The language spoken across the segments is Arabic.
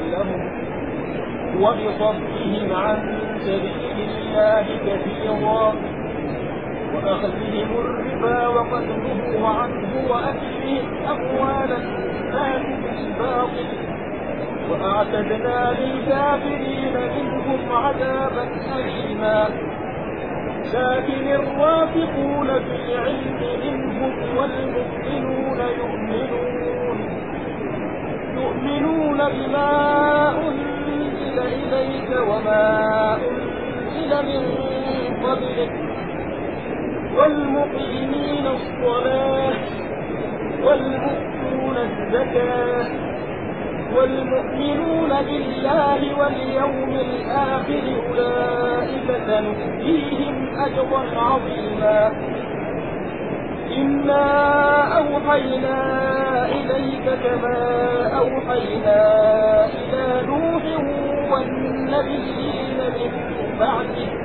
لهم وبصدهم عن سبيل الله كثيرا وأخذهم الربا وقد نهوا عنه وأكلهم أموال الناس بالباطل وأعتدنا للكافرين منهم عذابا أليما لكن الراسخون في العلم منهم والمؤمنون يؤمنون بما أنزل إليك وما أنزل من قبلك والمقيمين الصلاة والمؤتون الزكاة والمؤمنون بالله واليوم الآخر أولئك سنؤتيهم أجرا عظيما إنا أوحينا إليك كما أوحينا إلى نوح والنبيين من بعده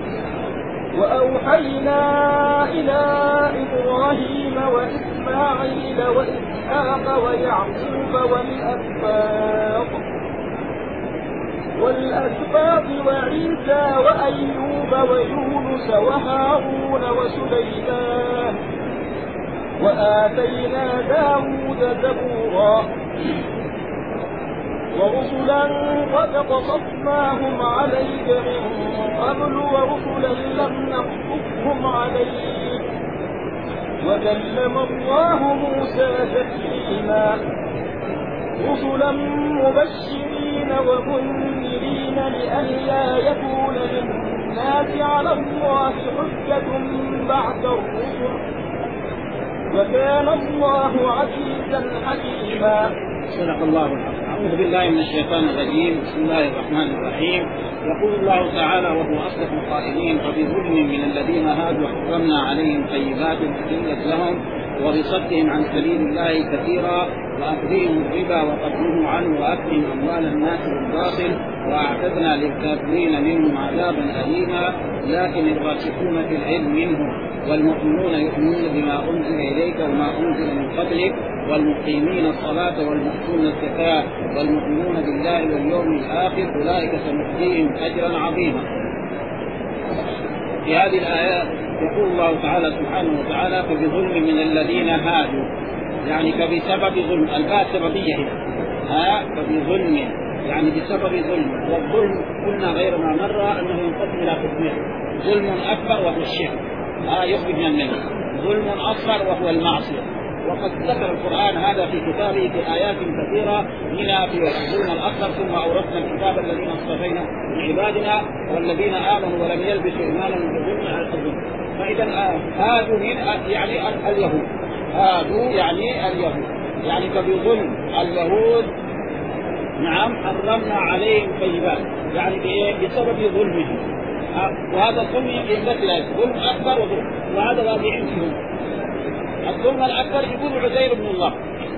وأوحينا إلى إبراهيم وإسماعيل وإسحاق ويعقوب والأسباط وعيسى وأيوب ويونس وهارون وسليمان وآتينا داود زبورا ورسلا قد قصصناهم عليك من قبل ورسلا لم نقصصهم عليك وكلم الله موسى تكليما رسلا مبشرين ومنذرين لئلا يكون للناس على الله حجة بعد الرسل وكان الله عزيزا حكيما. صدق الله العظيم. أعوذ بالله من الشيطان الرجيم. بسم الله الرحمن الرحيم. يقول الله تعالى وهو أصدق القائلين وبظلم من الذين هادوا حرمنا عليهم طيبات أحلت لهم وبصدهم عن سبيل الله كثيرا وأخذهم الربا وقد نهوا عنه وأكلهم أموال الناس بالباطل وأعتدنا للكافرين منهم عذابا أليما لكن الراسخون في العلم منهم والمؤمنون يؤمنون بما أنزل إليك وما أنزل من قبلك والمقيمين الصلاة والمؤتون الزكاة والمؤمنون بالله واليوم الآخر أولئك سنؤتيهم أجرا عظيما. في هذه الآيات يقول الله تعالى سبحانه وتعالى فبظلم من الذين هادوا يعني فبسبب ظلم الباء سببية هنا فبظلم يعني بسبب ظلم والظلم قلنا غير ما مر أنه ينقسم إلى قسمين ظلم أكبر وهو الشرك يخرج من الملة ظلم أصغر وهو المعصية وقد ذكر القرآن هذا في كتابه في آيات كثيرة منها في الظلم الأصغر ثم أورثنا الكتاب الذين اصطفينا من عبادنا والذين آمنوا ولم يلبسوا إيمانهم بظلم على الظلم. فإذا هادوا يعني اليهود هادوا يعني اليهود يعني فبظلم اليهود نعم حرمنا عليهم طيبات يعني بسبب ظلمهم وهذا الظلم ينقسم ظلم أكبر وظلم وهذا واقعين فيهم. الظلم الأكبر يقول عزير بن الله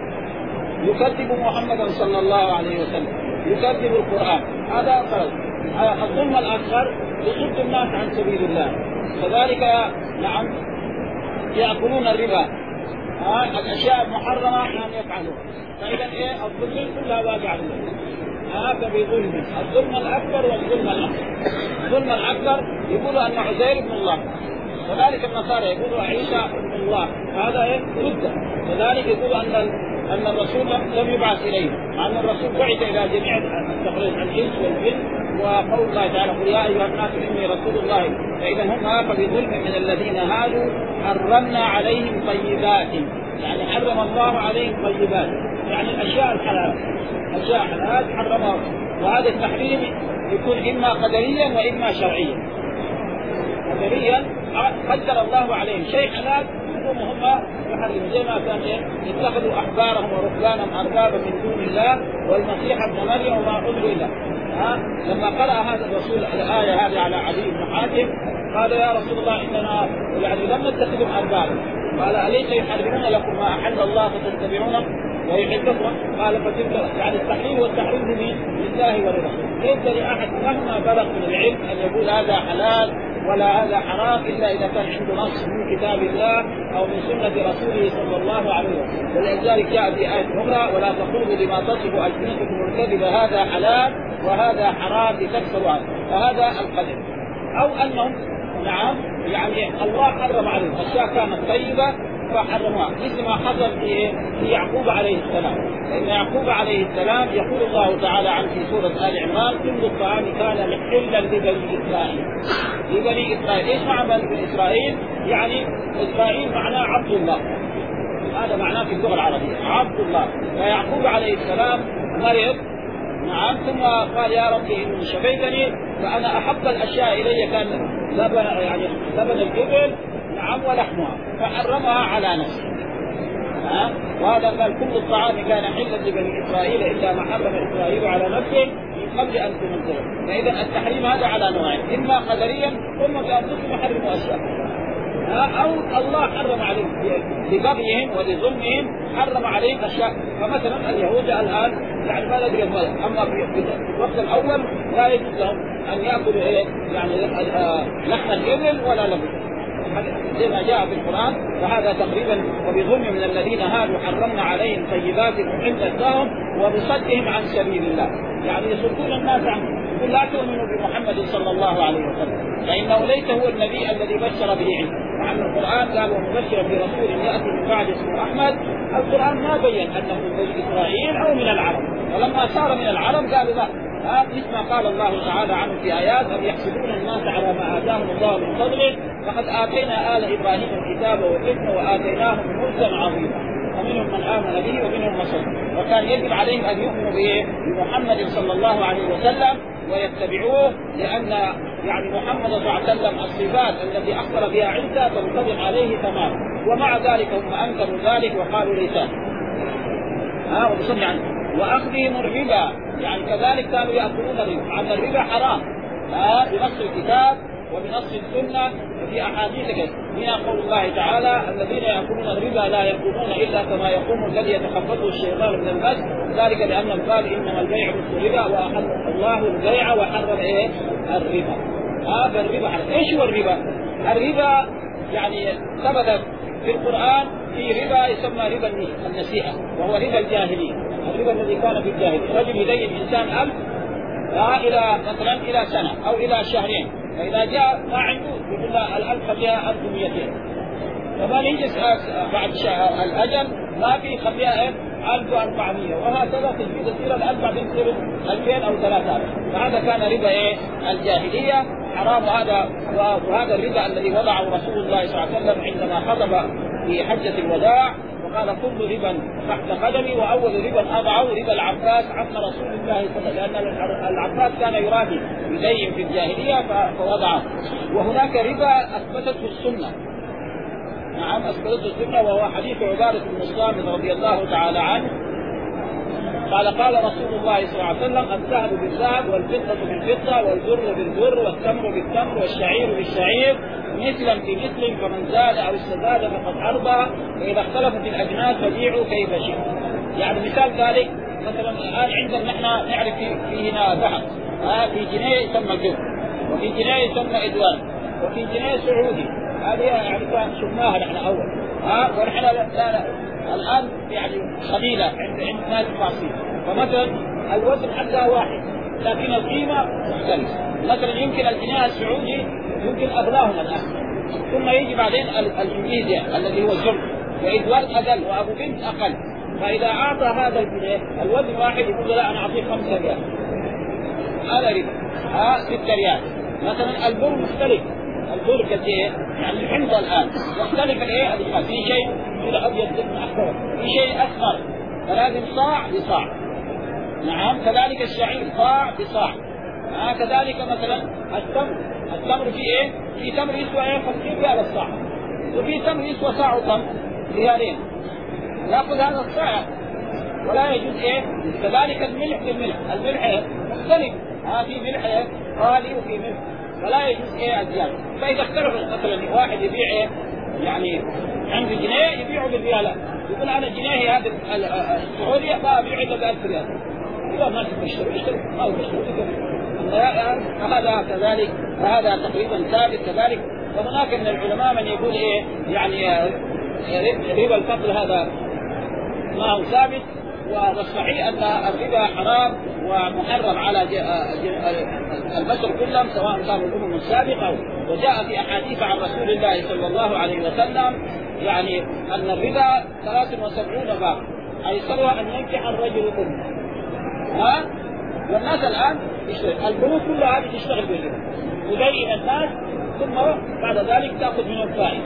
يكذب محمدا صلى الله عليه وسلم يكذب القرآن هذا فرض. الظلم الأكبر يصد الناس عن سبيل الله كذلك نعم يأكلون الربا الأشياء المحرمة أن يفعلوها فإذا الظلم كلها واقع هذا بظلم الظلم الأكبر والظلم الأكبر. الظلم الأكبر يقول أن عزير بن الله كذلك النصارى يقولوا عيسى ابن الله هذا ردة كذلك يقول أن الرسول لم يبعث إليه مع أن الرسول بعث إلى جميع الإنس والجن وقول الله تعالى قل يا أيها الناس إني رسول الله. فإذا هم بظلم من الذين هادوا حرمنا عليهم طيبات يعني حرم الله عليهم طيبات يعني الأشياء الحلال أشياء حلال حرمها وهذا التحريم يكون إما قدريا وإما شرعيا. قدريا قدر الله عليهم شيء حلال هم يحرموا زي ما كان اتخذوا أحبارهم ورهبانهم أربابا من دون الله والمسيح ابن مريم وما أمروا إلا لما قرأ هذا الرسول الآية هذه على علي بن حاتم قال يا رسول الله إننا يعني لم نتخذهم أربابا قال أليس يحرمون لكم ما أحل الله فتتبعونه ويحبكم قال فتلك يعني التحريم والتحريم لله ولرسوله ليس لأحد مهما بلغ من العلم أن يقول هذا حلال ولا هذا حرام إلا إذا كان عنده نص من كتاب الله أو من سنة رسوله صلى الله عليه وسلم. ولذلك جاء في آية أخرى: ولا تقولوا لما تصف ألسنتكم الكذب هذا حلال وهذا حرام لتكفروا عنه. فهذا القدر. أو أنهم نعم يعني الله حرم عليهم أشياء كانت طيبة فحرمها، مثل ما حصل في يعقوب عليه السلام. لأن يعقوب عليه السلام يقول الله تعالى عنه في سورة آل عمران: كل الطعام كان حلا لبني إسرائيل. لبني إسرائيل إيش معنى بني إسرائيل؟ يعني إسرائيل معناه عبد الله، هذا معناه في اللغة العربية عبد الله. فيعقوب عليه السلام مرض نعم، ثم قال: يا ربي إن شفيتني فأنا أحب الأشياء إلي كان لبن الإبل نعم ولحمها، فحرمها على نفسه. وهذا قال: كل الطعام كان حلا لبني إسرائيل إلا ما حرم إسرائيل على نفسه من قبل أن تنزله. فإذا التحريم هذا على نوعين: إما قدريا ثم بأنفسهم يحرموا أشياء، أو الله حرم عليهم لبغيهم ولظلمهم، حرم عليهم أشياء. فمثلا اليهود الآن يعني ما ندري الملك، أما في الوقت الأول لا يجوز لهم أن يأكلوا يعني لحم الإبل ولا لبن زي ما جاء في القرآن. فهذا تقريبا: وبظلم من الذين هادوا حرمنا عليهم طيبات أحلت لهم وبصدهم عن سبيل الله، يعني يصدون الناس عنه. يقول: لا تؤمنوا بمحمد صلى الله عليه وسلم فإنه ليس هو النبي الذي بشر به عيسى. مع أن القرآن قال: ومبشرا برسول يأتي من بعد اسمه أحمد. القرآن ما بين أنه من بني إسرائيل أو من العرب، ولما صار من العرب قالوا لا. مثل ما قال الله تعالى عنه في آيات: أم يحسدون الناس على ما آتاهم الله من فضله فقد آتينا آل إبراهيم الكتاب والحكمة وآتيناهم ملكا عظيما ومنهم من آمن به ومنهم من صدق. وكان يجب عليهم أن يؤمنوا بمحمد صلى الله عليه وسلم ويتبعوه، لأن يعني محمد صلى الله عليه وسلم الصفات التي أخبر بها عيسى تنطبق عليه تماما، ومع ذلك هم أنكروا ذلك وقالوا ليس. وأخذهم الربا، يعني كذلك كانوا يأكلون الربا، عن الربا حرام بنص الكتاب وبنص السنة وفي أحاديث كثيرة. منها قول الله تعالى: الذين يأكلون الربا لا يقومون إلا كما يقوم الذي يتخبطه الشيطان من المس، ذلك لأنهم قال: إنما البيع مثل الربا وأحل الله البيع وحرم الربا. هذا الربا حرام. إيش هو الربا؟ الربا يعني ثبت في القرآن في ربا يسمى ربا النسيئة، وهو ربا الجاهلية، الربا الذي كان في الجاهلية. رجل يدين إنسان 1000 إلى مثلا إلى سنة أو إلى شهرين، فإذا جاء ما عنده يقول له 1000 خليها 1200، فما يجلس بعد الأجل ما في خليها 1400، وهكذا تصير ال1000 بعدين تصير 2000 أو 3000. فهذا كان ربا الجاهلية حرام. وهذا الربا الذي وضعه رسول الله صلى الله عليه وسلم عندما خطب في حجة الوداع وقال: كل ربا تحت قدمي. وأول ربا أضعه ربا العباس عم رسول الله صلى الله عليه وسلم، لأن العباس كان يرابي يدين في الجاهلية فوضعه. وهناك ربا أثبتته السنة، نعم أثبتته السنة، وهو حديث عبادة بن الصامت رضي الله تعالى عنه قال رسول الله صلى الله عليه وسلم: الذهب بالذهب والفضة بالفضة والبر بالبر والتمر بالتمر والشعير بالشعير مثلا في مثل، فمن زاد أو استزاد فقد أربى، وإذا اختلفت الأجناس فبيعوا كيف شئت. يعني مثال ذلك مثلا الآن عندنا نحن نعرف في هنا ذهب في جنيه يسمى جر، وفي جنيه يسمى إدوان، وفي جنيه سعودي. هذه يعني شفناها نحن أول ونحن الآن يعني قليلة عند ناس فاصلين. فمثلا الوزن حتى واحد لكن القيمة مختلفة. مثلا يمكن الجنيه السعودي يمكن أغلاهم الآن، ثم يجي بعدين الإنجليزي الذي هو الجر، وإدوان أقل وأبو بنت أقل. فإذا أعطى هذا الجنيه الوزن واحد يقول له: لا أنا أعطيك 5 ريال، هذا ربا. 6 ريال. مثلا البر مختلف، البر كثير يعني الحنطة الآن مختلف في شيء كده أبيض أحمر، في شيء أسمر، فلازم صاع بصاع. نعم كذلك الشعير صاع بصاع. كذلك مثلا التمر في تمر يسوى 50 ريال الصاع، وفي تمر يسوى صاع وتمر ريالين، يأخذ هذا الصاع ولا يجوز كذلك الملح بالملح، الملح مختلف، في ملح غالي وفي ملح، فلا يجوز الزيادة. فإذا اختلف مثلا واحد يبيع يعني عنده جنيه يبيعه بالريالات، يقول أنا جنيه هذا السعودية ما أبيعه إلا ب1000 ريال، إذا ما تشتري ما هو مشتري هذا كذلك، فهذا تقريبا ثابت كذلك. وهناك من العلماء من يقول إيه يعني ربا الفضل هذا ما هو ثابت، والصحيح أن الربا حرام ومحرم على البشر كلهم سواء كانوا الأمم السابقة. وجاء في أحاديث عن رسول الله صلى الله عليه وسلم يعني أن الربا 73 باب أيسرها أن ينكح الرجل كله. والناس الآن البنوك كلها هذه تشتغل بالربا، تبين الناس ثم بعد ذلك تأخذ من الفائدة.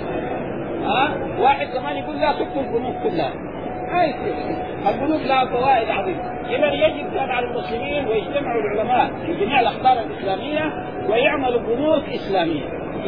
واحد كمان يقول لا تكتب البنوك كلها، البنوك لها فوائد عظيمة. إذا يجب كان على المسلمين ويجتمعوا العلماء في جميع الأقطار الإسلامية ويعملوا بنوك إسلامية.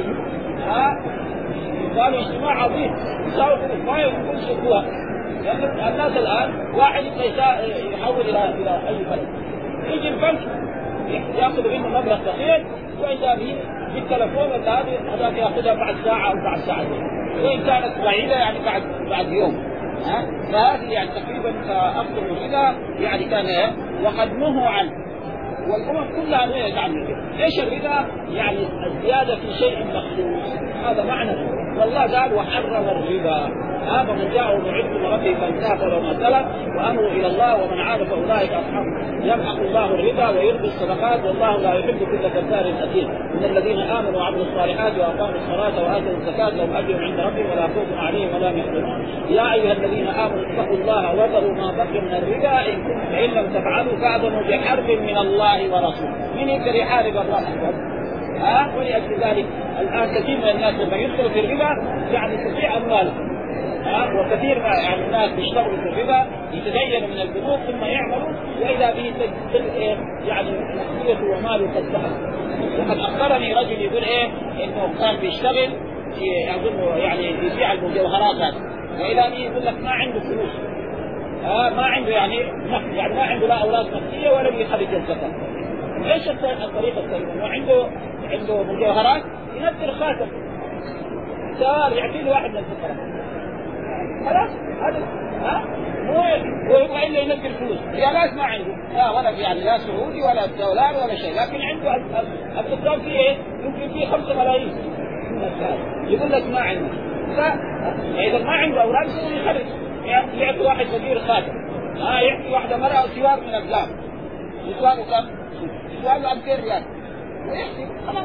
قالوا اجتماع عظيم يساوي ما يكون شكوها، لأن الناس الآن واحد يحول إلى أي بلد، يجي البنك يأخذ منه مبلغ كثير، وإذا به بالتلفون هذا يأخذها بعد ساعة أو بعد ساعتين، وإن كانت بعيدة يعني بعد يوم. فهذه يعني تقريبا أخذ الربا يعني كان وقد نهوا عنه، والأمم كلها نهت عنه. ليش الربا؟ يعني الزيادة في شيء مخصوص، هذا معنى. والله قال وحرم الربا. فمن جاءه موعظة من ربه فانتهى فله ما سلف وأمره إلى الله ومن عاد فأولئك أصحاب يمحق الله الربا ويربي الصدقات والله لا يحب كل كفار أثيم. إن الذين آمنوا وعملوا الصالحات وأقاموا الصلاة وآتوا الزكاة لهم أجر عند ربهم ولا خوف عليهم ولا هم يحزنون. يا أيها الذين آمنوا اتقوا الله وذروا ما بقي من الربا إن لم تفعلوا فأذنوا بحرب من الله ورسوله. من يقدر يحارب الله؟ ولأجل ذلك الآن كثير من الناس لما يدخلوا في الربا يعني تضيع أموالهم. وكثير يعني الناس بيشتغلوا في الربا يتدينوا من البنوك ثم يعملوا وإذا به يعني نفسيته وماله قد ذهب. وقد أخبرني رجل يقول إنه كان بيشتغل يظن يعني يبيع المجوهرات هذه، وإذا به يقول لك ما عنده فلوس، ما عنده يعني ما عنده لا أوراق نفسية ولا بيخرج الزكاة. ايش الطريقة السليمة؟ عنده مجوهرات ينزل خاتم سؤال يعطيه واحد من الفقراء خلاص هذا ويبغى إلا ينزل فلوس. يا ناس ما عنده ولا يعني لا سعودي ولا دولار ولا شيء، لكن عنده الدكتور فيه يمكن فيه 5 ملايين يقول لك ما عنده. فإذا ما عنده أوراق يخرج يعطي واحد وزير خاتم، يعطي واحدة مرأة سوار من الذهب يسواره كم؟ يسواره 2000 ريال ويحسب خلاص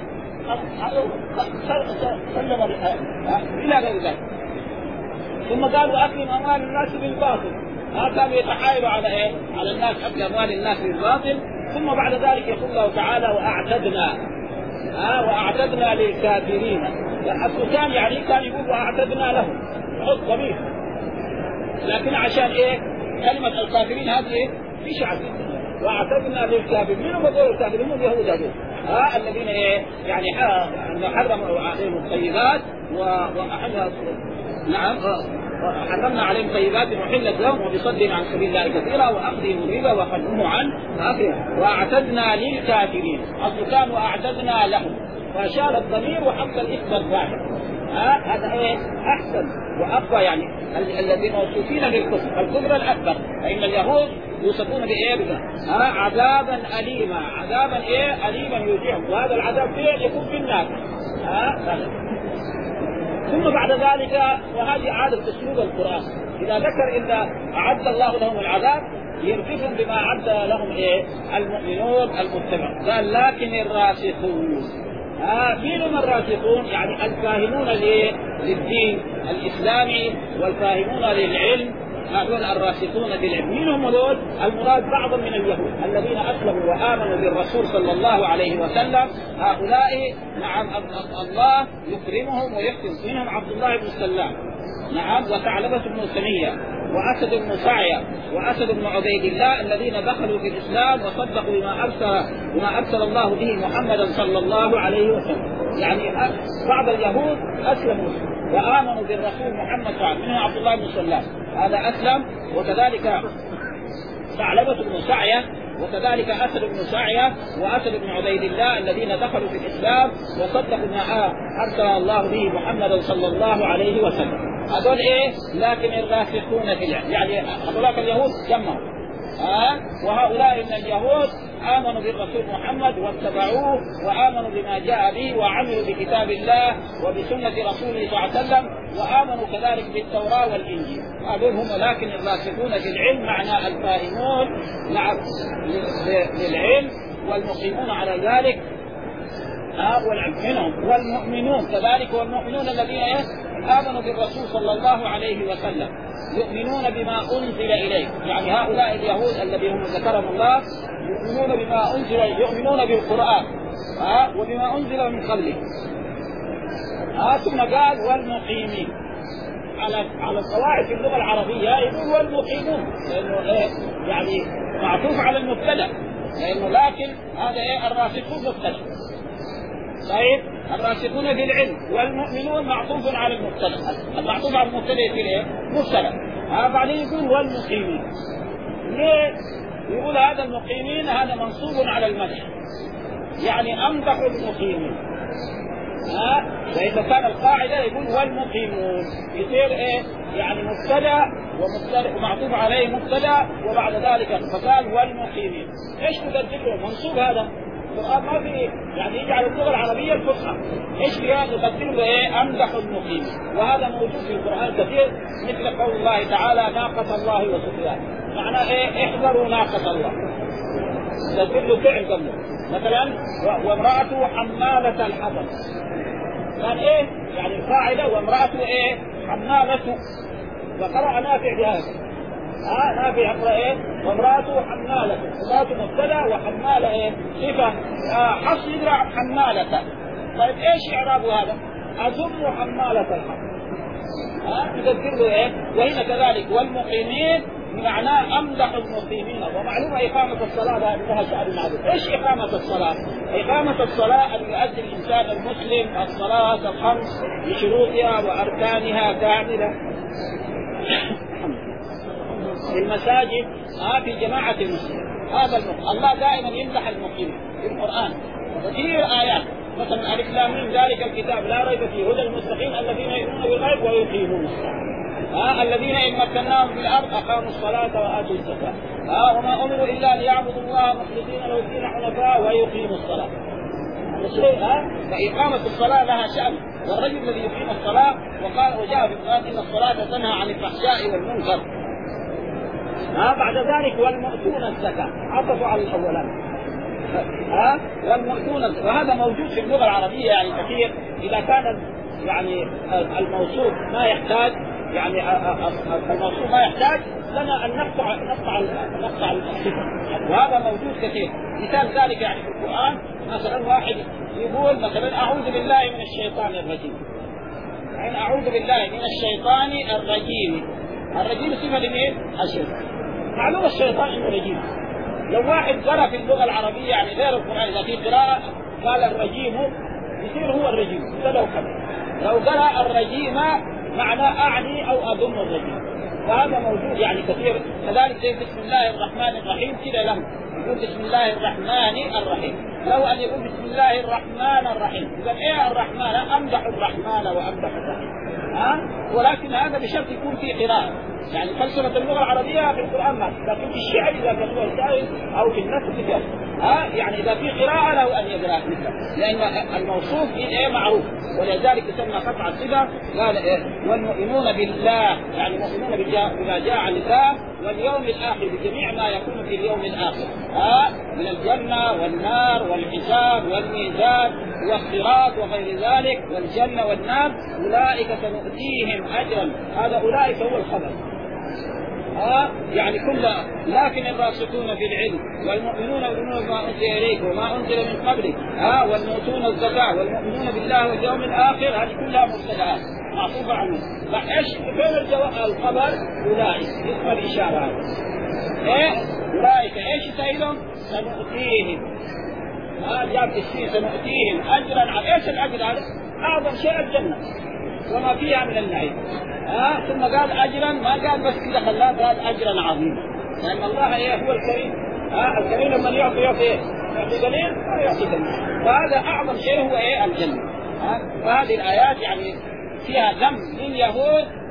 سلم إلى غير ذلك. ثم قالوا أكلم أموال الناس بالباطل، كانوا يتحايلوا على على الناس أكل أموال الناس بالباطل. ثم بعد ذلك يقول الله تعالى وأعتدنا للكافرين. السلطان يعني كان يقول وأعتدنا لهم حط ضمير، لكن عشان كلمة الكافرين هذه في شعب واعتدنا للكافرين. من هم دول الكافرين؟ هم اليهود هذول الذين يعني حرموا عليهم الطيبات وأحلها حرمنا عليهم طيبات وحلت لهم وبصدهم عن سبيل الله كثيرا وأخذهم الربا وخذوه عنه واعتدنا للكافرين. أصل كان واعتدنا لهم فشال الضمير وحط الاسم الظاهر. هذا أحسن وأقوى يعني الذين موصوفين بالكفر الكفر الأكبر. فإن اليهود يوصفون عذابا أليما، عذابا أليما يوجعهم، وهذا العذاب يكون في النار. ثم بعد ذلك وهذه عادة أسلوب القرآن إذا ذكر إذا أعد الله لهم العذاب يرفقهم بما أعد لهم المؤمنون المتبعون. قال لكن الراسخون مين هم الراسخون؟ يعني الفاهمون للدين الإسلامي والفاهمون للعلم، هؤلاء الراسخون بالعلم. مين هم دول؟ المراد بعض من اليهود الذين أسلموا وآمنوا بالرسول صلى الله عليه وسلم. هؤلاء نعم الله يكرمهم ويحسن. منهم عبد الله بن سلام وثعلبة بن سمية وأسد بن سعية وأسد بن عبيد الله الذين دخلوا في الإسلام وصدقوا بما أرسل الله به محمدا صلى الله عليه وسلم. يعني بعض اليهود أسلموا وآمنوا بالرسول محمد صلى الله عليه وسلم. منهم عبد الله بن سلام هذا أسلم، وكذلك ثعلبة بن سعية، وكذلك أسد بن سعية وأسد بن عبيد الله الذين دخلوا في الإسلام وصدقوا ما أرسل الله به محمدا صلى الله عليه وسلم. هذول لكن الراسخون في العلم، يعني هؤلاء اليهود جمعوا وهؤلاء من اليهود آمنوا بالرسول محمد واتبعوه وآمنوا بما جاء به وعملوا بكتاب الله وبسنة رسوله صلى الله عليه وسلم وآمنوا كذلك بالتوراة والإنجيل. هذول هم لكن الراسخون في العلم معنى الفاهمون للعلم والمقيمون على ذلك منهم والمؤمنون كذلك، والمؤمنون الذين آمنوا بالرسول صلى الله عليه وسلم يؤمنون بما أنزل إليه، يعني هؤلاء اليهود الذين هم ذكرهم الله يؤمنون بما أنزل، يؤمنون بالقرآن وبما أنزل من قبله. ثم قال والمقيمين على القواعد في اللغة العربية يقول والمقيمون لأنه يعني معطوف على المبتدأ، لأنه لكن هذا الراسخون مبتدأ. طيب الراسخون في العلم والمؤمنون معطوف على المبتدأ، المعطوف على المبتدأ في مبتدأ. بعدين يقول والمقيمين. ليه يقول هذا المقيمين؟ هذا منصوب على المدح، يعني أمدح المقيمين. فإذا كان القاعدة يقول والمقيمون يصير يعني مبتدأ ومعطوف عليه مبتدأ وبعد ذلك فقال والمقيمين. ايش تقدر منصوب هذا؟ القرآن ما في يعني يجعل اللغة العربية الفصحى، ايش فيها تقدم له أمدح المقيمين، وهذا موجود في القرآن كثير مثل قول الله تعالى ناقة الله وسقياها، معناه احذروا ناقة الله، تقدر له فعل قبله. مثلا وامرأته حمالة الحطب، قال يعني القاعدة وامرأته حمالة، وقرأ نافع بهذا نافع يقرأ وامرأته حمالة، امرأته مبتدأ وحمالة صفة، حص يدرع حمالة. طيب ايش إعراب هذا؟ أزم حمالة الحطب، تذكر له وهنا كذلك والمقيمين بمعنى أمدح المقيمين. ومعلومة إقامة الصلاة لها شأن معروف. إيش إقامة الصلاة؟ إقامة الصلاة أن يؤدي الإنسان المسلم الصلاة الخمس بشروطها وأركانها كاملة في المساجد في جماعة المسلمين. هذا الله دائما يمدح المقيمين في القرآن كثير آيات، مثلا ألف لام ميم ذلك الكتاب لا ريب فيه هدى المتقين الذين يؤمنون بالغيب ويقيمون الصلاة، الذين إن مكناهم في الأرض أقاموا الصلاة وآتوا الزكاة، وما أمروا إلا ليعبدوا الله مخلصين له الدين حنفاء ويقيموا الصلاة. فإقامة الصلاة لها شأن، والرجل الذي يقيم الصلاة وقال وجاء في القرآن إن الصلاة تنهى عن الفحشاء والمنكر. بعد ذلك والمؤتون الزكاة عطفوا على الأولان، والمؤتون، وهذا موجود في اللغة العربية يعني كثير. إذا كان يعني الموصوف ما يحتاج، يعني الموصوف ما يحتاج لنا أن نقطع الصفة، وهذا موجود كثير. مثال ذلك يعني في القرآن مثلا واحد يقول مثلا أعوذ بالله من الشيطان الرجيم، يعني أعوذ بالله من الشيطان الرجيم. الرجيم صفة لمين؟ الشيطان. معلوم الشيطان إنه رجيم. لو واحد قرأ في اللغة العربية يعني غير القرآن إذا في قراءة قال الرجيم يصير هو الرجيم لو قرأ الرجيم معناه أعني أو أضم الرجيم، وهذا موجود يعني كثير. كذلك زي بسم الله الرحمن الرحيم كده له يقول بسم الله الرحمن الرحيم، لو أن يقول بسم الله الرحمن الرحيم إذا الرحمن أمدح الرحمن وأمدح الرحيم، ولكن هذا بشرط يكون في قراءة. يعني فلسفة اللغة العربية في القرآن ما، لكن في الشعر إذا كان هو الشاعر أو في النثر كذا يعني إذا في قراءة له أن يقرأ مثله، لأن الموصوف معروف، ولذلك يسمى قطع الصفة. قال والمؤمنون بالله، يعني مؤمنون بما جاء عن الله واليوم الآخر بجميع ما يكون في اليوم الآخر من الجنة والنار والحساب والميزان والصراط وغير ذلك والجنة والنار، أولئك سنؤتيهم أجرا. هذا أولئك هو الخبر يعني كلها. لكن الراسخون في العلم والمؤمنون بما أنزل إليك وما أنزل من قبلك والمؤتون الزكاة والمؤمنون بالله واليوم الآخر، هذه كلها مبتدأات معطوفة عنه. فإيش فين الخبر؟ أولئك اسم الإشارة هذا أولئك إيش سيدهم؟ سنؤتيهم جاب الشيء سنؤتيهم أجرا على إيش الأجر هذا؟ أعظم شيء الجنة وما فيها من النعيم. ثم قال أجرا، ما قال بس كذا خلاه، قال أجرا عظيما، لأن الله هو الكريم. الكريم لما يعطي قليل ما يعطي قليل، فهذا أعظم شيء هو الجنة. فهذه الآيات يعني فيها ذم لليهود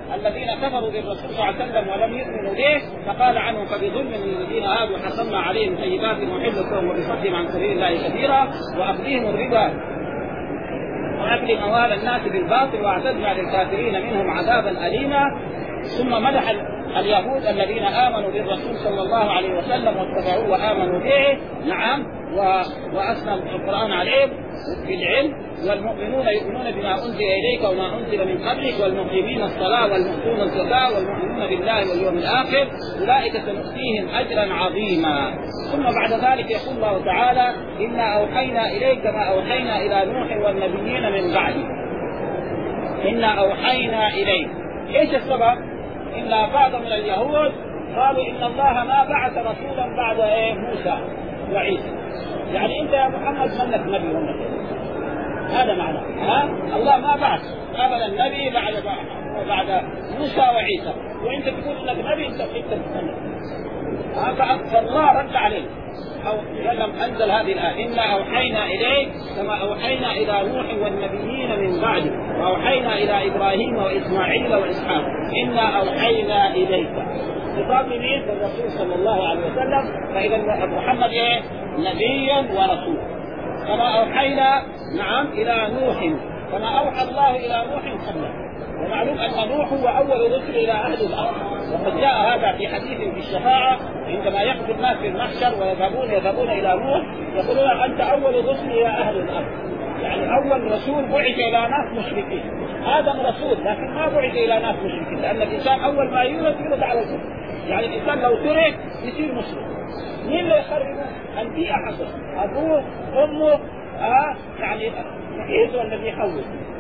الذين كفروا بالرسول صلى الله عليه وسلم ولم يؤمنوا به، فقال عنهم فبظلم من الذين هادوا حصلنا عليهم طيبات وحلت لهم وبصدهم عن سبيل الله كثيرا وأخذهم الربا وأكل أموال الناس بالباطل وأعتدنا للكافرين منهم عذابا أليما. ثم مدح اليهود الذين آمنوا بالرسول صلى الله عليه وسلم واتبعوه وآمنوا به، نعم، وأثنى القرآن عليه بالعلم. والمؤمنون يؤمنون بما أنزل إليك وما أنزل من قبلك والمقيمين الصلاة والمؤتون الزكاة والمؤمنون بالله واليوم الآخر أولئك سنؤتيهم أجرا عظيما. ثم بعد ذلك يقول الله تعالى إنا أوحينا إليك ما أوحينا إلى نوح والنبيين من بعده. إنا أوحينا إليك، إيش السبب؟ إن بعض من اليهود قالوا إن الله ما بعث رسولا بعد موسى وعيسى، يعني أنت يا محمد منك نبي ومنك، هذا معنى الله ما بعث أبدا النبي بعد موسى وعيسى، وأنت تقول إنك نبي أنت تتكلم. فالله رد عليه أو لم أنزل هذه الآية إنا أوحينا إليك كما أوحينا إلى نوح والنبيين من بعده وأوحينا إلى إبراهيم وإسماعيل وإسحاق إنا أوحينا إليك. خطاب لمين؟ الرسول صلى الله عليه وسلم. فإذا محمد نبي ورسول. كما أوحينا نعم إلى نوح كما أوحى الله إلى نوح قبله. ومعلوم أن نوح هو أول رسل إلى أهل الأرض، وقد جاء هذا في حديث في الشفاعة عندما يقف الناس في المحشر ويذهبون إلى نوح يقولون أنت أول رسل إلى أهل الأرض، يعني أول رسول بعث إلى ناس مشركين. آدم رسول لكن ما بعث إلى ناس مشركين، لأن الإنسان أول ما يولد على الكفر، يعني الإنسان لو ترك يصير مشرك. مين اللي يخربه؟ البيئة حقه، أبوه أمه يعني إيه الذي يحول.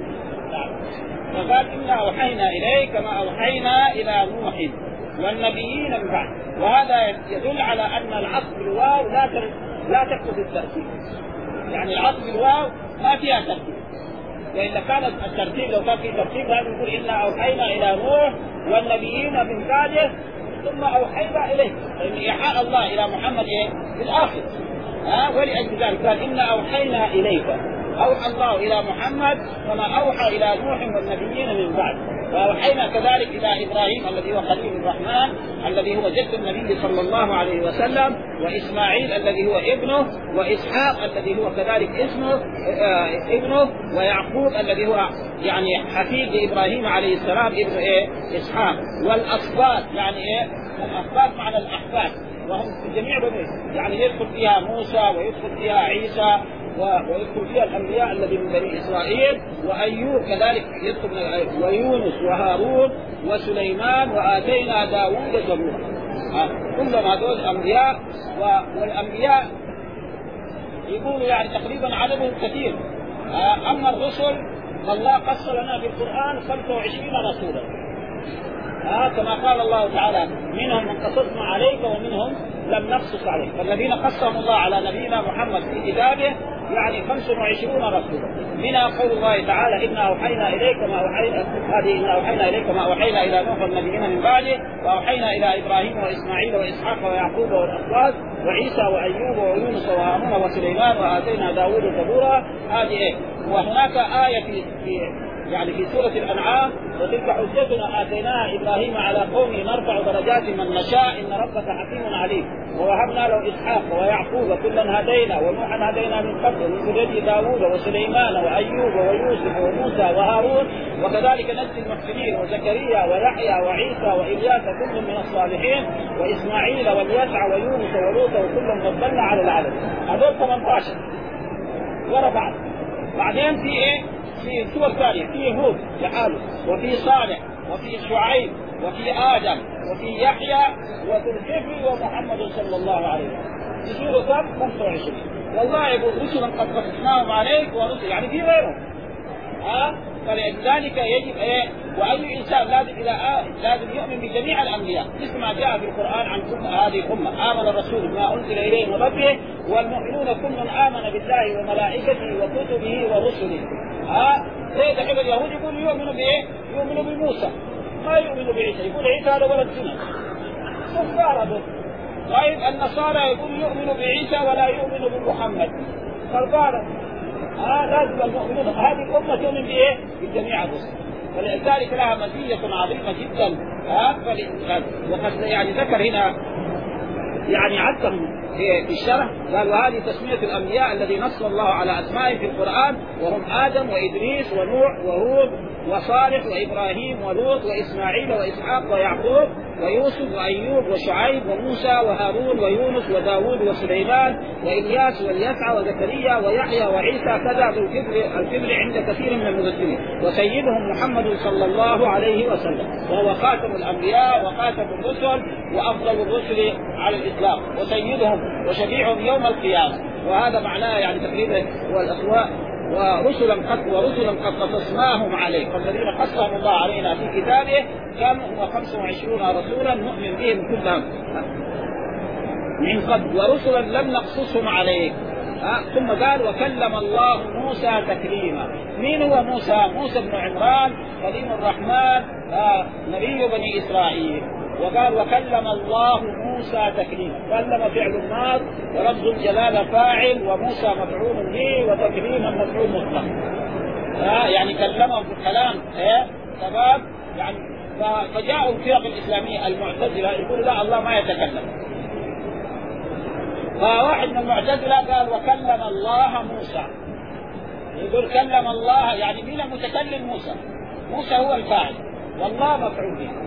فقال إنا أوحينا إليك كما أوحينا إلى نوح والنبيين من بعد. وهذا يدل على أن العطف بالواو لا تقصد الترتيب، يعني العطف بالواو ما فيها ترتيب، وإذا كان الترتيب لو كان في ترتيب لازم نقول إنا أوحينا إلى نوح والنبيين من بعده ثم أوحينا إليه، لأن إيحاء الله إلى محمد في الآخر. ولأجل ذلك قال إنا أوحينا إليك، أوحى الله إلى محمد كما أوحى إلى نوح والنبيين من بعد. وأوحينا كذلك إلى إبراهيم الذي هو خليل الرحمن الذي هو جد النبي صلى الله عليه وسلم، وإسماعيل الذي هو ابنه، وإسحاق الذي هو كذلك ابنه، ويعقوب الذي هو يعني حفيد إبراهيم عليه السلام ابن إسحاق. والأسباط يعني الأسباط معنى الأحفاد، وهم في جميع يعني يدخل فيها موسى ويدخل فيها عيسى ويدخل فيها الأنبياء الذين من بني إسرائيل، وأيوب كذلك يدخل، ويونس وهارون وسليمان وآتينا داود زبورا. كلهم هذول أنبياء، والأنبياء يقولوا يعني تقريبا عددهم كثير. أما الرسل الله قص لنا في القرآن 25 رسولا، كما قال الله تعالى منهم من قصصنا عليك ومنهم لم نقصص عليك. فالذين قصهم الله على نبينا محمد في كتابه يعني 25 رسولا. منها قول الله تعالى إنا أوحينا إليك ما أوحينا، هذه إنا أوحينا إليك ما أوحينا إلى نوح والنبيين من بعده وأوحينا إلى إبراهيم وإسماعيل وإسحاق ويعقوب والأسباط وعيسى وأيوب ويونس وهارون وسليمان وآتينا داود زبورا. هذه وهناك آية في سورة الأنعام وتلك حجتنا آتيناها إبراهيم على قومه نرفع درجات من نشاء إن ربك حكيم عليم ووهبنا له إسحاق ويعقوب كلا هدينا ونوحا هدينا من قبل من ذرية داود وسليمان وأيوب ويوسف وموسى وهارون وكذلك نجزي المحسنين وزكريا ويحيى وعيسى وإلياس كل من الصالحين وإسماعيل واليسع ويونس ولوطا وكلا فضلنا على العالمين. هذول 18 ورا بعض. بعدين في سور ثانية في هود لحاله وفي صالح وفي شعيب وفي آدم وفي يحيى وفي الكفر ومحمد صلى الله عليه وسلم. في سورة 25 والله يقول رسلا قد قصصناهم عليك ورسل يعني في غيرهم. فلذلك يجب وأي إنسان لازم يؤمن بجميع الأنبياء مثل ما جاء في القرآن عن هذه الأمة. آمن الرسول بما أنزل إليه من ربه والمؤمنون كل آمن بالله وملائكته وكتبه ورسله. زي دحين اليهود يقولوا يؤمنوا بإيه؟ يؤمنوا بموسى ما يؤمنوا بعيسى، يقول عيسى هذا ولد زنا كفار هذول. طيب النصارى يقولوا يؤمنوا بعيسى ولا يؤمنوا بمحمد كفار. لازم المؤمنون هذه الأمة تؤمن بإيه؟ بجميع الرسل. ولذلك لها مزية عظيمة جدا. وقد يعني ذكر هنا يعني عدهم في الشرح، قال وهذه تسمية الأنبياء الذي نص الله على أسمائهم في القرآن، وهم آدم وإدريس ونوح وهود وصالح وإبراهيم ولوط وإسماعيل وإسحاق ويعقوب ويوسف وأيوب وشعيب وموسى وهارون ويونس وداود وسليمان وإلياس واليسع وزكريا ويحيى وعيسى كذا الكبر عند كثير من المفسرين، وسيدهم محمد صلى الله عليه وسلم، وهو خاتم الأنبياء وخاتم الرسل وأفضل الرسل على الإطلاق، وسيدهم وشفيعهم يوم القيامة. وهذا معناه يعني تقريبا هو الأسواء. ورسلا قد قصصناهم عليك، فالذين قصهم الله علينا في كتابه كانوا 25 رسولا نؤمن بهم كلهم من قبل، ورسلا لم نقصصهم عليك. ثم قال وكلم الله موسى تكليما. مين هو موسى؟ موسى بن عمران كليم الرحمن نبي بني إسرائيل. وقال وكلم الله موسى تكليما، كلم فعل الماض ورمز الجلالة فاعل وموسى مفعول به وتكليما مفعول مطلق. يعني كلمه في الكلام تمام. يعني فجاءوا الفرق الإسلامية المعتزلة يقول لا الله ما يتكلم. فواحد من المعتزلة قال وكلم الله موسى، يقول كلم الله يعني مين المتكلم؟ موسى. موسى هو الفاعل والله مفعول به.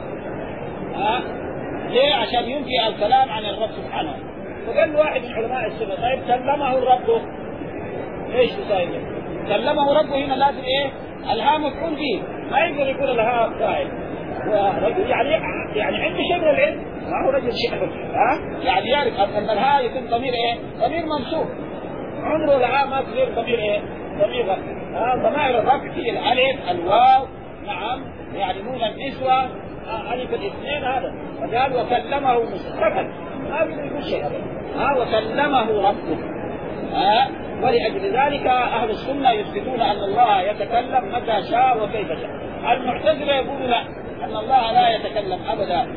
ليه؟ عشان ينفي الكلام عن الرب سبحانه. فقال واحد من علماء السنة طيب كلمه الرب ايش تساوي؟ كلمه ربه هنا لازم ايه؟ الها مفعول به، ما يقدر يقول الها فاعل. ورجل يعني عنده شيء من العلم، ما هو رجل شعر يعني يعرف ان الها يكون ضمير ايه؟ ضمير منصوب. عمره الها ما تصير ضمير ايه؟ ضمير رفع. ضمائر الرفع هي الالف الواو نعم يعني نون النسوة ألف الاثنين هذا. فقال وكلمه موسى سكت ما يقول شيء وكلمه ربه. ولأجل ذلك أهل السنة يثبتون أن الله يتكلم متى شاء وكيف شاء. المعتزلة يقولون لا أن الله لا يتكلم أبدا.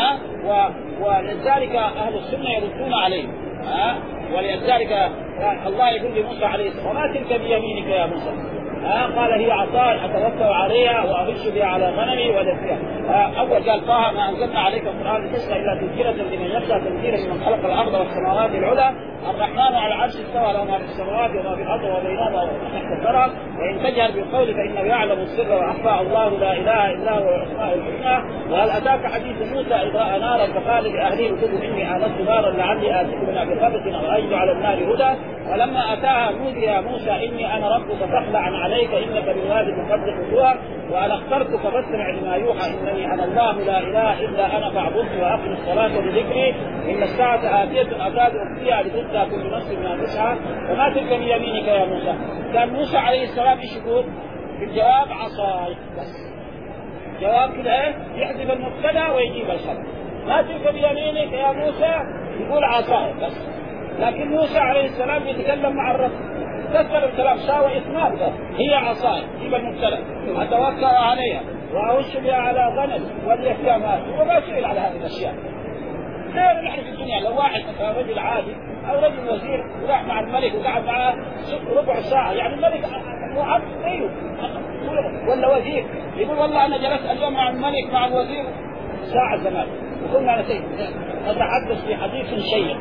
ولذلك أهل السنة يردون عليه. ولذلك الله يقول لموسى عليه السلام وما تلك بيمينك يا موسى؟ قال هي عصاي اتوكل عليها واهش بها على غنمي ولسيها. اول قال طه ما انزلنا عليك القران لتشقى الا تذكره لمن يخشى تنزيلا ممن خلق الارض والسماوات العلى الرحمن على العرش استوى له ما في السماوات وما في الارض وبينهما تحت الثرى وان تجهر بالقول فانه يعلم السر واخفى الله لا اله الا هو الاسماء الحسنى. وهل اتاك حديث موسى اذ راى نارا فقال لاهله كتبوا اني انست نارا لعلي اتيكم منها بقبس او اجد على النار هدى. ولما اتاها نودي يا موسى اني انا ربك فاخلع عليك انك بالوادي المقدس طوى وانا اخترتك فاستمع لما يوحى انني انا الله لا اله الا انا فاعبدني واقم الصلاه بذكري ان الساعه اتيه اكاد اخفيها لتجزى كل نفس ما تسعى. وما تلك بيمينك يا موسى؟ كان موسى عليه السلام ايش يقول؟ في الجواب عصاي بس. جواب كده ايه؟ يحذف المبتدا ويجيب الخبر. ما تلك بيمينك يا موسى؟ يقول عصاي بس. لكن موسى عليه السلام يتكلم مع الرب كسر الكلام ساوى إثنان بس. هي عصاي جيب المبتدا أتوكل عليها وأهش بها على غنم ولي فيها مال وما سئل على هذه الأشياء. غير نحن في الدنيا لو واحد مثلا رجل عادي أو رجل وزير وراح مع الملك وقعد معه ربع ساعة يعني الملك معه أيوه ولا وزير يقول والله أنا جلست اليوم مع الملك مع الوزير ساعة زمان وكنا نتحدث في حديث شيق.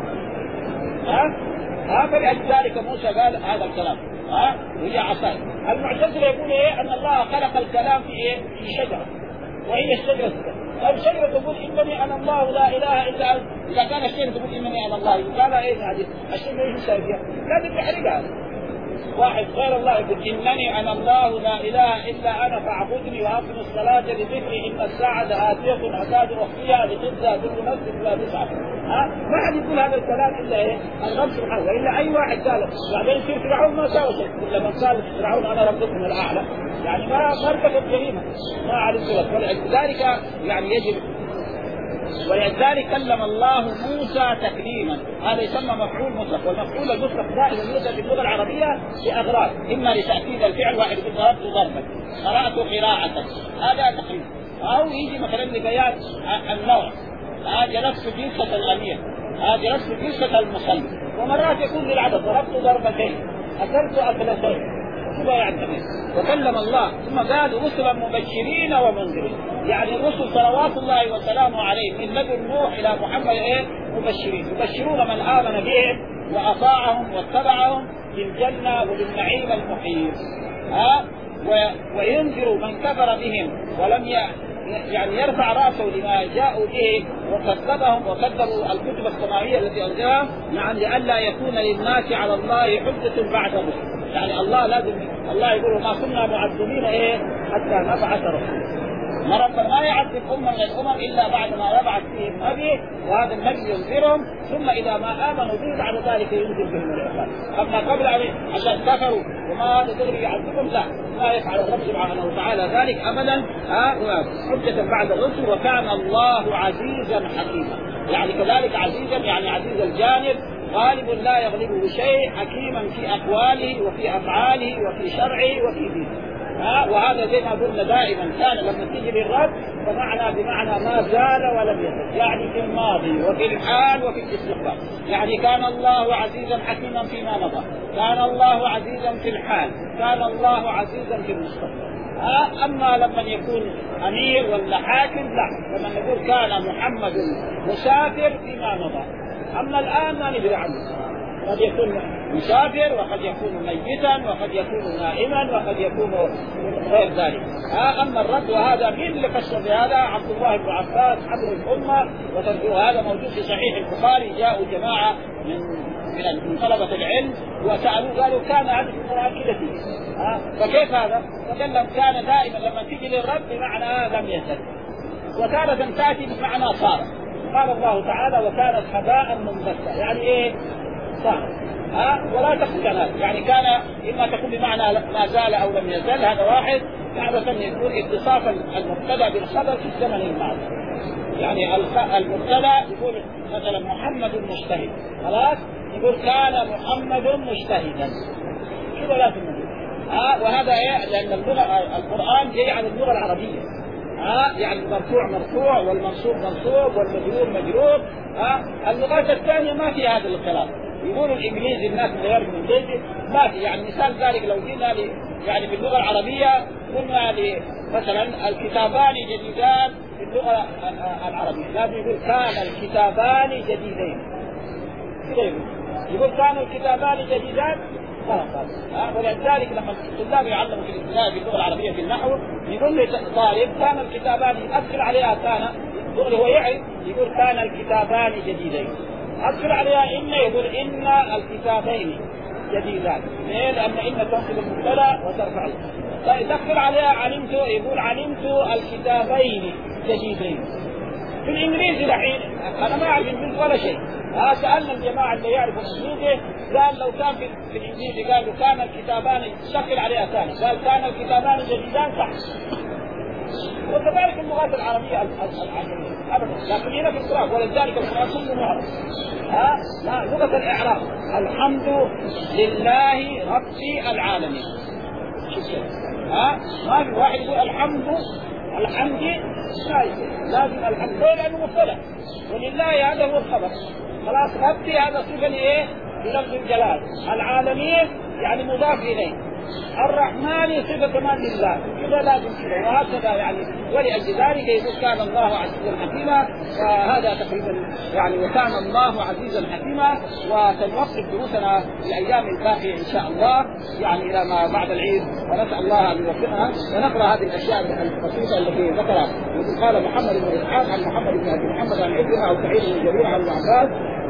فلذلك موسى قال هذا الكلام وهي عصاي. المعتزلة يقول ايه؟ ان الله خلق الكلام في ايه؟ في شجرة وهي الشجرة. الشجرة تقول انني انا الله لا اله الا انت. اذا كان الشجرة تقول انني انا الله قال ايه هذه الشجرة ايش يسوي فيها؟ لازم تحرقها. واحد غير الله يقول انني انا الله لا اله الا انا فاعبدني واقم الصلاه لذكري ان الساعه اتيه اكاد اخفيها لتجزى كل نفس بما تسعى. ما حد يقول هذا الكلام الا ايه؟ الرب سبحانه. والا اي واحد قال بعدين يصير فرعون ما سوى شيء. لما قال فرعون انا ربكم الاعلى يعني ما ارتكب جريمه ما علمت لك. ولذلك يعني يجب ولذلك كلم الله موسى تكليما. هذا يسمى مفعول مطلق. والمفعول المطلق دائما يوجد في اللغه العربيه باغراض اما لتاكيد الفعل واحد يقول ضربت ضربا قرات قراءه هذا تقريب او يجي مثلا لبيان النوع جلست جلسه الامير جلست جلسه المصلي. ومرات يكون للعدد ضربت ضربتين اكلت اكلتين كذا يعني وكلم الله. ثم قال رسلا مبشرين ومنذرين، يعني الرسل صلوات الله وسلامه عليهم من لدن نوح إلى محمد مبشرين، يبشرون من آمن بهم وأطاعهم واتبعهم بالجنة وبالنعيم المحيط، وينذر من كفر بهم ولم يعني يرفع رأسه لما جاءوا به وكذبهم وكذبوا الكتب السماوية التي أنزلها، يعني لئلا يكون للناس على الله حجة بعد الرسل. يعني الله لازم، الله يقول ما كنا معذبين حتى نبعث رسولا. ربنا ما يعذب أمة من الأمم إلا بعد ما يبعث فيهم نبي، وهذا النبي ينذرهم، ثم إذا ما آمنوا به بعد ذلك ينزل بهم العقاب. أما قبل عشان كفروا وما تدري يعذبهم، لا يفعل الرب سبحانه وتعالى ذلك أبدا. حجة بعد الرسل، وكان الله عزيزا حكيما، يعني كذلك عزيزا يعني عزيز الجانب، غالب لا يغلبه شيء، حكيما في أقواله وفي أفعاله وفي شرعه وفي دينه. وهذا زي ما قلنا دائما، كان لما تيجي للرب بمعنى ما زال ولم يزل، يعني في الماضي وفي الحال وفي الاستقبال. يعني كان الله عزيزا حكيما فيما مضى، كان الله عزيزا في الحال، كان الله عزيزا في المستقبل. أما لما يكون أمير ولا حاكم لا، لما نقول كان محمد مسافر فيما مضى. أما الآن ما ندري عنه، قد يكون مسافر وقد يكون ميتا وقد يكون نائما وقد يكون غير ذلك. أما الرب، وهذا مين اللي فسر بهذا؟ عبد الله بن عباس حبر الأمة، وهذا موجود في صحيح البخاري. جاءوا جماعة من طلبة العلم وسألوا قالوا كان هذا القرآن كذا فيه، فكيف هذا؟ فقال لهم كان دائما لما تيجي للرب بمعنى لم يزل، وتارة تأتي بمعنى صار. قال الله تعالى وكانت هباء منبثا، يعني ايه؟ صار. ولا تقل هذا، يعني كان إما تكون بمعنى ما زال أو لم يزل، هذا واحد. عادة يكون اتصاف المبتدأ بالخبر في الزمن الماضي، يعني المبتدأ يقول مثلا محمد مجتهد، خلاص يقول كان محمد مجتهدا، كذا لازم نقول. وهذا لأن القرآن جاي على اللغة العربية، يعني المرفوع مرفوع والمنصوب منصوب والمجرور مجرور. اللغات الثانية ما في هذا الكلام. يقولوا الإنجليزي الناس اللي يعرفوا الإنجليزي ما في، يعني مثال ذلك لو جينا يعني باللغة العربية قلنا مثلا الكتابان جديدان في اللغة العربية، لازم يقول كان الكتابان جديدين، يقول كان الكتابان جديدان خلاص. ولذلك لما الطلاب يعلموا في الابتدائي في اللغة العربية في النحو يقول لي طالب كان الكتابان، أدخل عليها كان، هو يعرف يقول كان الكتابان جديدين، أدخل عليها إن يقول إن الكتابين جديدان، لأن إن تنصب المبتدأ وترفع. دخل عليها علمت يقول علمت الكتابين جديدين. في الإنجليزي الحين أنا ما أعرف الإنجليزي ولا شيء. سألنا الجماعة اللي يعرفوا الإنجليزي قال لو كان في الإنجليزي قالوا كان الكتابان، دخل عليها ثاني قال كان الكتابان جديدان صح. وكذلك اللغات العربية العجمية أبدا، لكن هنا في القرآن، ولذلك القرآن كله معرض. لغة الإعراب الحمد لله رب العالمين. ما في واحد يقول الحمد لازم الحمد لأنه مبتدأ، ولله هذا هو الخبر. خلاص ربي هذا صفة إيه؟ بلفظ الجلال. العالمين يعني مضاف إليه. الرحمن صفة كمان لله، كذا لازم كذا وهكذا يعني. ولأجل ذلك يقول كان الله عزيزا حكيما. فهذا تقريبا يعني وكان الله عزيزا حكيما. وسنوقف دروسنا في الأيام الباقية إن شاء الله يعني إلى ما بعد العيد، ونسأل الله أن يوفقنا ونقرأ هذه الأشياء البسيطة التي ذكرها. قال محمد بن إسحاق عن محمد بن أبي محمد عن عكرمة أو سعيد بن جبير عن عباس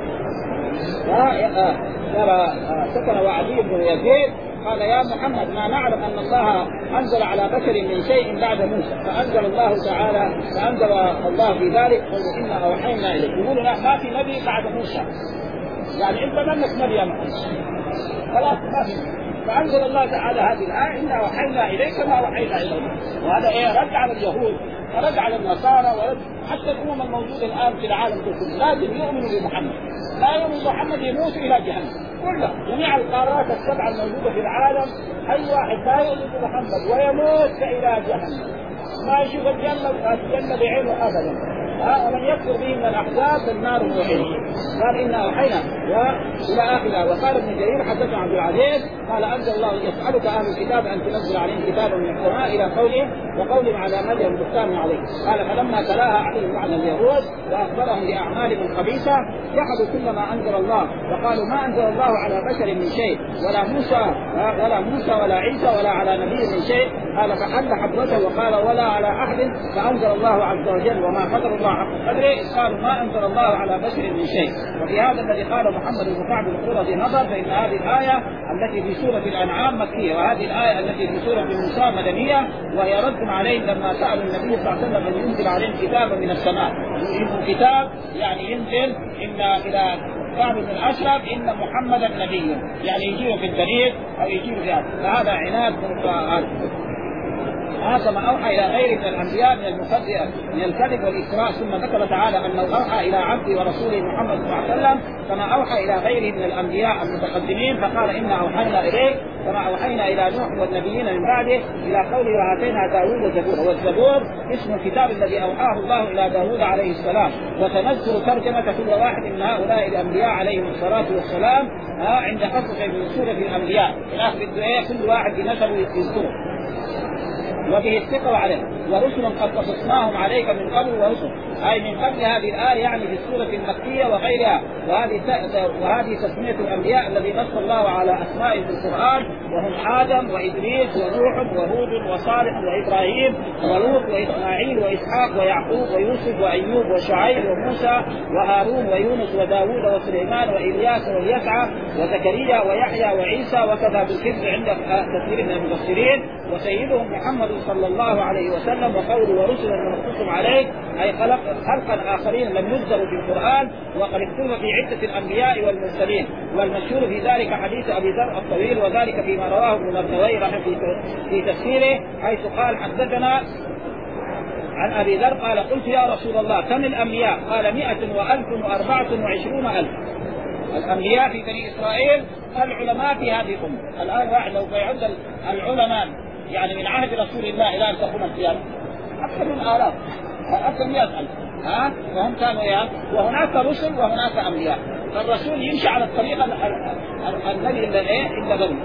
سكن وعدي بن يزيد قال يا محمد ما نعلم أن الله أنزل على بشر من شيء بعد موسى، فأنزل الله تعالى فأنزل الله في ذلك قل إنا أوحينا إليك. يقولون ما في نبي بعد موسى، يعني أنت منك نبي يا محمد خلاص ما في. فأنزل الله تعالى هذه الآية إنا أوحينا إليك ما أوحينا إليك. وهذا رد على اليهود ورد على النصارى ورد حتى الأمم الموجودة الآن في العالم كله لازم يؤمنوا بمحمد. لا يؤمن بمحمد يموت إلى جهنم كلها. جميع القارات السبعة الموجودة في العالم أي واحد لا يؤمن بمحمد ويموت إلى جهنم، ما يشوف الجنة بعينه أبدا. ومن يكفر به من الأحزاب فالنار موعده. قال إنا أوحينا وإلى آخره. وقال ابن جرير حدثنا عبد العزيز قال أنزل الله يسألك أهل الكتاب أن تنزل عليهم كتابا من السماء إلى قوله وقولهم على مريم بهتان عليه. قال فلما تلاها عليهم عن اليهود وأخبرهم بأعمالهم الخبيثة جحدوا كل ما أنزل الله وقالوا ما أنزل الله على بشر من شيء ولا موسى ولا عيسى ولا على نبي من شيء. قال فحل حبته وقال ولا على أحد فأنزل الله عز وجل وما قدر الله حق قدره قالوا ما أنزل الله على بشر من شيء. وفي هذا الذي قال محمد بن كعب القرظي نظر فإن هذه الآية التي في سورة الأنعام مكية وهذه الآية التي في سورة موسى مدنية وهي رد عليه لما سأل النبي صلى الله عليه وسلم أن ينزل عليهم كتابا من السماء. ينزل كتاب يعني ينزل إن إلى كعب بن الأشرف إن محمدا نبي يعني يجيه في الدليل أو يجيه في هذا. فهذا عناد كما أوحى إلى غيره من الأنبياء من المخدئة من الكذب والإسراء. ثم ذكر تعالى أنه أوحى إلى عبده ورسوله محمد صلى الله عليه وسلم كما أوحى إلى غيره من الأنبياء المتقدمين فقال إنا أوحينا إليك كما أوحينا إلى نوح والنبيين من بعده إلى قوله وآتينا داوود زبور. والزبور اسم الكتاب الذي أوحاه الله إلى داوود عليه السلام. وتنزل ترجمة كل واحد من هؤلاء الأنبياء عليهم الصلاة والسلام عند قصة من سورة الأنبياء في آخر الدعاء كل واحد بنسبه يذكره وبه الثقة عليه. ورسلا قد قصصناهم عليك من قبل ورسل أي من قبل هذه الآية يعني في السورة المكية وغيرها. وهذه تسمية الأنبياء الذي نص الله على أسمائهم في القرآن وهم آدم وإدريس ونوح وهود وصالح وإبراهيم ولوط وإسماعيل وإسحاق ويعقوب ويوسف وأيوب وشعيب وموسى وهارون ويونس وداود وسليمان وإلياس واليسع وزكريا ويحيى وعيسى وكذا بالكذب عند كثير من المفسرين. وسيدهم محمد صلى الله عليه وسلم وقوله ورسلا نقصهم عليك أي خلقا آخرين لم يذكروا في القرآن وقد اكتب في عدة الأنبياء والمرسلين. والمشهور في ذلك حديث أبي ذر الطويل وذلك فيما رواه ابن مردويه في تفسيره حيث قال حدثنا عن أبي ذر قال قلت يا رسول الله كم الأنبياء؟ قال 100 وألف وأربعة وعشرون ألف. الأنبياء في بني إسرائيل العلماء في هذه الأمة. الآن واحد لو يعد العلماء يعني من عهد رسول الله إلى أن تقوم القيامة أكثر من آلاف أكثر من 100,000 وهم كانوا وهناك رسل وهناك أنبياء. فالرسول يمشي على الطريقة الذي إلا بني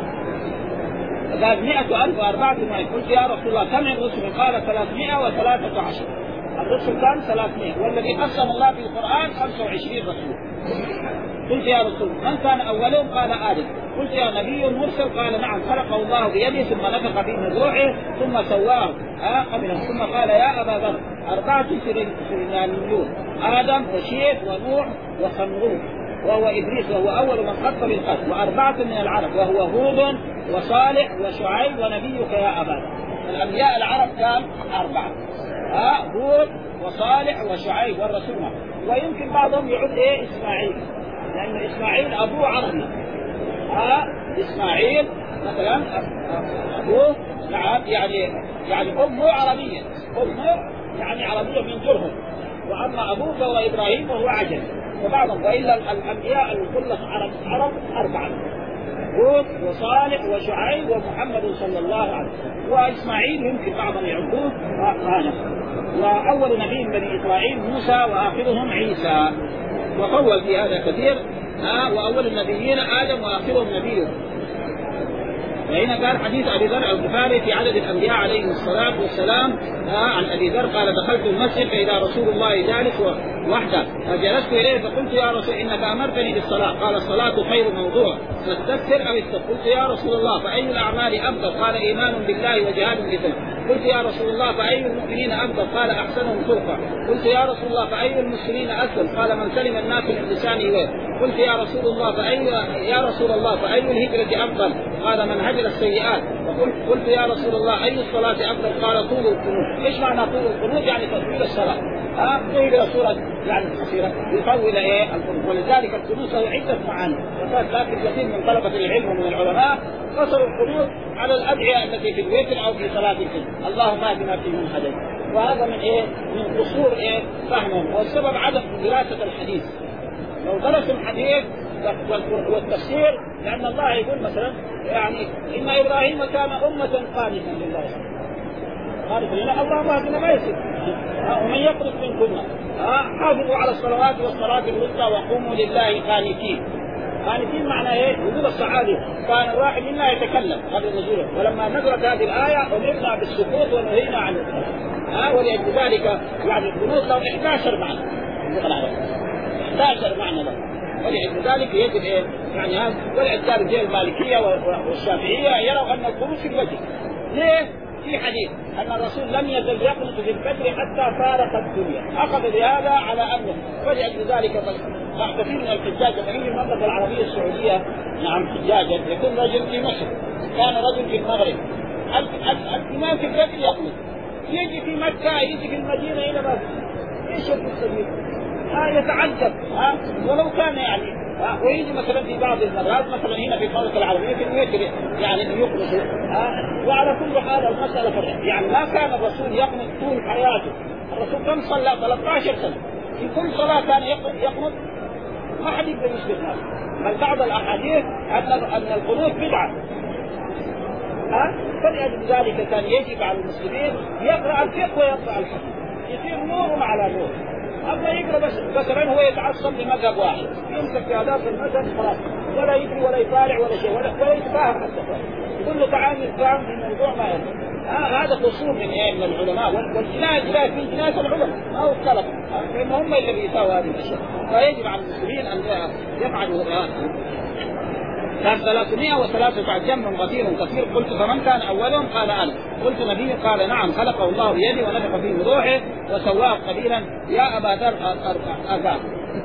قال 100,000 وأربعة قلت يا رسول الله كم الرسل؟ قال 313. الرسل كان 300 والذي قسم الله في القرآن 25 رسول. قلت يا رسول من كان أولهم؟ قال آدم. قلت يا نبي مرسل؟ قال نعم خلقه الله بيده ثم نفخ فيه من روحه ثم سواه قبله. ثم قال يا أبا ذر 4 سريانيون آدم وشيخ ونوح وخمرون وهو إدريس وهو أول من خط بالخط و4 من العرب وهو هود وصالح وشعيب ونبيك يا أبا ذر. الأنبياء العرب كان 4 هود وصالح وشعيب والرسول. ويمكن بعضهم يعد إسماعيل لأن إسماعيل أبوه عربي. إسماعيل مثلا أبوه نعم يعني أمه عربية يعني عربية من جرهم وأما أبوه فهو إبراهيم وهو عجل. وبعضهم وإلا الأنبياء الكل عرب 4 هود وصالح وشعيب ومحمد صلى الله عليه وسلم. وإسماعيل يمكن بعضهم يعدوه وأول نبي من بني إسرائيل موسى وآخرهم عيسى. وقول في هذا كثير وأول النبيين آدم وآخرهم نبيه. وهنا قال حديث أبي ذر الغفاري في عدد الأنبياء عليهم الصلاة والسلام عن أبي ذر قال دخلت المسجد فإذا رسول الله جالس وحده فجلست إليه فقلت يا رسول إنك أمرتني بالصلاة. قال الصلاة خير موضوع فاستكثر أو استغفر. قلت يا رسول الله فأي الأعمال أفضل؟ قال إيمان بالله وجهاد في سبيله. قلت يا رسول الله فأي المؤمنين أفضل؟ قال أحسنهم خلقا. قلت يا رسول الله فأي المسلمين أسلم؟ قال من سلم الناس من لسانه ويده. قلت يا رسول الله فأي الهجرة أفضل؟ قال من هجر السيئات. قلت يا رسول الله أي الصلاة أفضل؟ قال طول القنوت. إيش معنى طول القنوت؟ يعني تطويل الصلاة. طويل صورة يعني قصيرة يطول القنوت. ولذلك القنوت له عدة معاني. لكن كثير من طلبة العلم ومن العلماء قصروا القنوت على الأدعية التي في الوتر أو في صلاة الفجر. اللهم اهدنا فيمن هديت. وهذا من قصور فهمهم. والسبب عدم دراسة الحديث. لو درسوا الحديث والتفسير لأن الله يقول مثلا يعني إن إبراهيم كان أمة قانتا لله قالت لنا اللهم اهدنا ما يصير ومن يقنط منكن حافظوا على الصلوات والصلاة الوسطى وقوموا لله قانتين. قانتين معناه ايه؟ وجود الصحابي كان الواحد منا يتكلم قبل نزوله، ولما نزلت هذه الآية أمرنا بالسكوت ونهينا عن الكلام. ولأجل ذلك يعني القنوت له 11 معنى، 11 معنى له. ولأجل ذلك يجب ايه؟ يعني هذا ولأجل ذلك المالكية والشافعية يروا أن القنوت في الوجه. ليه؟ في حديث أن الرسول لم يزل يقنط في الفجر حتى فارق الدنيا، أخذ بهذا على أمره. ولأجل ذلك كثير من الحجاج في المملكة العربية السعودية نعم حجاجا يكون رجل في مصر، كان رجل في المغرب، الإمام في الفجر يقنط، يجي في مكة يجي في المدينة إلى بس ايش السبيل؟ يتعجب ولو كان يعني ويجي مثلا في بعض المرات مثلا هنا في المملكة العربية في الوتر يعني يقنط. وعلى كل حال المسألة فرق، يعني ما كان الرسول يقنط طول حياته. الرسول كم صلى 13 سنة، في كل صلاة كان يقنط، ما حد يقدر يثبت هذا. بل بعض الأحاديث أن القنوت بدعة. فلأجل ذلك كان يجب على المسلمين يقرأ الفقه ويقرأ الحديث، يصير نور على نور. أما يقرأ بس مثلا هو يتعصب لمذهب واحد، يمسك في هذا المذهب خلاص، ولا يدري ولا يطالع ولا شيء ولا يتفاهم حتى كل تعامل يتفاهم في الموضوع ما يدري. هذا قصور من العلماء، والجناية في جناية العلماء ما هو السلف، لأن هم اللي بيساووا هذه الأشياء. فيجب على المسلمين أن يفعلوا هذا. كان 313 جمع غفير كثير. قلت فمن كان أولهم؟ قال أنا. قلت نبي؟ قال نعم، خلقه الله بيده ونفخ فيه من روحه وسواه قليلا يا أبا ذر أذان.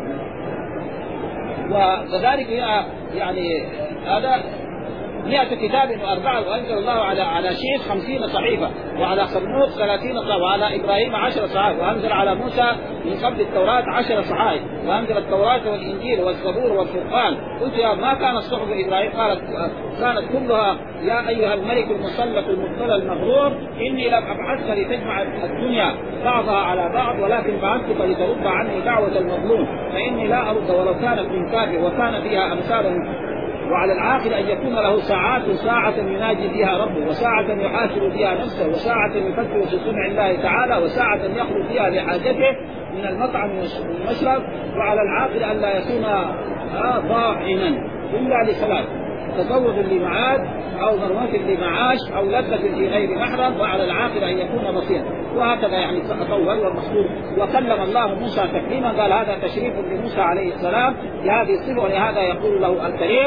وكذلك يعني هذا 100 كتاب و4، وأنزل الله على شيخ 50 صحيفة، وعلى خرنوق 30 صحيفة، وعلى إبراهيم 10 صحائف، وأنزل على موسى من قبل التوراة 10 صحائف، وأنزل التوراة والإنجيل والزبور والفرقان. قلت يا ما كان الصحف إبراهيم؟ قالت كانت كلها يا أيها الملك المسلط المبتلى المغرور إني لم أبعثك لتجمع الدنيا بعضها على بعض، ولكن بعثتك لترد عني دعوة المظلوم فإني لا أرد ولو كانت من كافر وكان فيها أمثال. وعلى العاقل أن يكون له ساعة يناجي فيها ربه، وساعة يحاسب فيها نفسه، وساعة يفكر في صنع الله تعالى، وساعة يخلو فيها لحاجته من المطعم والمشرب. وعلى العاقل أن لا يكون ضاحنا إلا لثلاث: تزوج لمعاد، أو ضرورة لمعاش، أو لذة لغير محرم. وعلى العاقل أن يكون بصيرا. وهكذا يعني تطور والمقصود. وكلم الله موسى تكليما، قال هذا تشريف لموسى عليه السلام لهذه الصفة، ولهذا يقول له الكريم،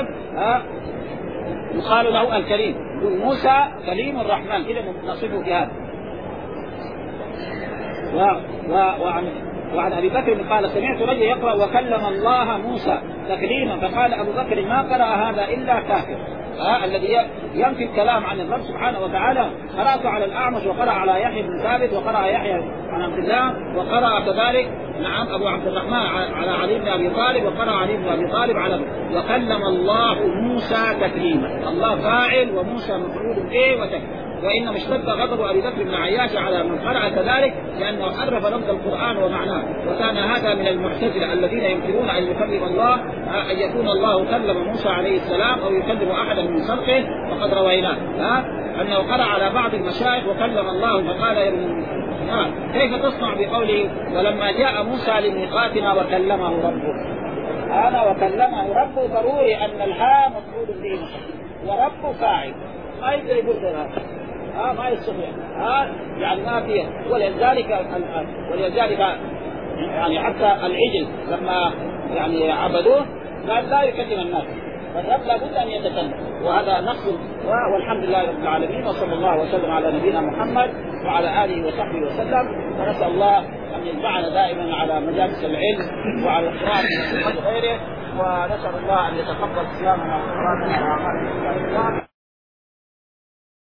يقال له الكريم، يقول موسى كليم الرحمن، إذا نصفه بهذا. وعن أبي بكر قال سمعت رجل يقرأ وكلم الله موسى تكليما، فقال أبو بكر ما قرأ هذا إلا كافر. الذي ينفي الكلام عن الرب سبحانه وتعالى. قرأت على الأعمش، وقرأ على يحيى بن ثابت، وقرأ يحيى عن عبد الله، وقرأ كذلك نعم أبو عبد الرحمن على علي بن أبي طالب، وقرأ علي بن أبي طالب على وكلم الله موسى تكليما. الله فاعل وموسى مفعول به وتكليم. وإنما اشتد غضب أبي بكر بن عياش على من قرأ كذلك لأنه حرف لفظ القرآن ومعناه، وكان هذا من المعتزلة الذين ينكرون أن يكلم الله، أن يكون الله كلم موسى عليه السلام أو يكلم أحدا من خلقه. وقد رويناه أنه قرأ على بعض المشايخ وكلم الله، فقال يا ابن كيف تصنع بقوله ولما جاء موسى لميقاتنا وكلمه ربه؟ أنا وكلمه ربه ضروري أن الهاء مفعول به ورب فاعل، ما يقدر يقول هذا ما يستطيع يعني ما فيه. ولذلك يعني حتى العجل لما يعني عبدوه قال لا يكلم الناس، فالرب لابد أن يتكلم. وهذا نقص. والحمد لله رب العالمين، وصلى الله وسلم على نبينا محمد وعلى آله وصحبه وسلم. ونسأل الله أن ينفعنا دائما على مجالس العلم وعلى القراءة وغيره، ونسأل الله أن يتقبل صيامنا وقراءتنا وأعمالنا.